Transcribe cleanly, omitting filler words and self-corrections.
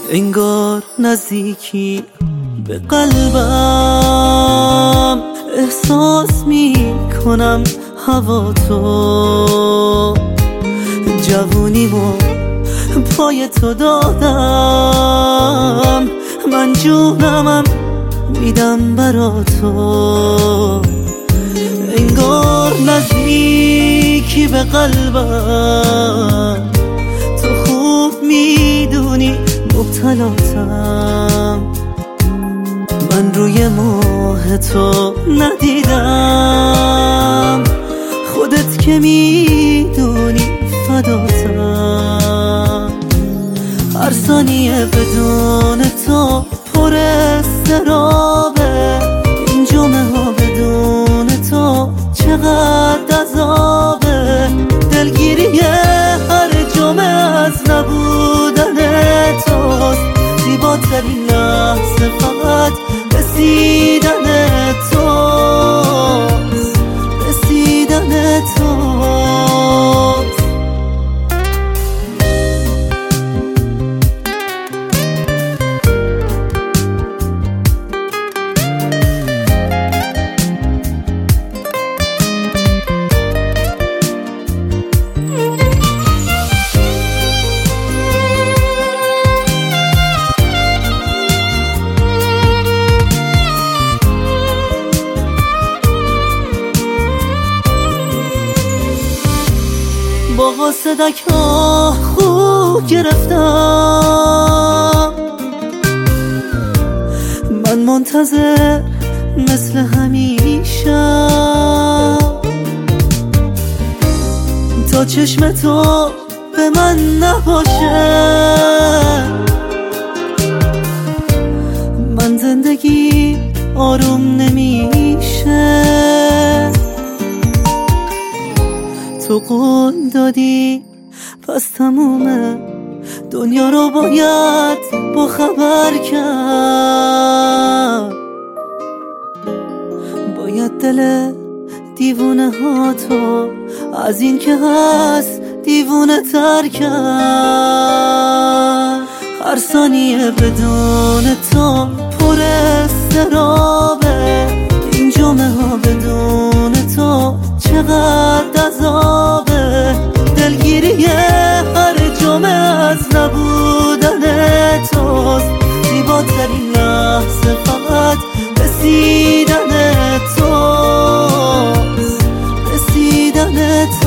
انگار نزدیکی به قلبم، احساس میکنم هوا تو، جوونیمو پای تو دادم، من جونمم میدم برا تو. انگار نزدیکی به قلبم، تو خوب میدونی مبتلاتم، من روی ماه تو ندیدم، خودت که میدونی فداتم. هر ثانیه بدون تو پر استرابه، این جمعه ها بدون تو چقدر عذابه، دلگیری هر جمعه از نبودن توست، زیباترین لحظه فقط رسیدن توست، رسیدن توست. با قاصدک ها خوب گرفتم، من منتظر مثل همیشه تا چشم تو به من نباشه، من زندگی آروم نمیشه، تو قول دادی پس تمومه، دنیا رو باید با خبر کرد، باید دل دیوونه ها تو از این که هست دیوونه تر کرد. هر ثانیه بدون تو پر استرابه، این جمعه ها بدون تو چقدر عذابه، دلگیری هر جمعه از نبودن توست، زیباترین لحظه فقط رسیدن توست، رسیدن توست.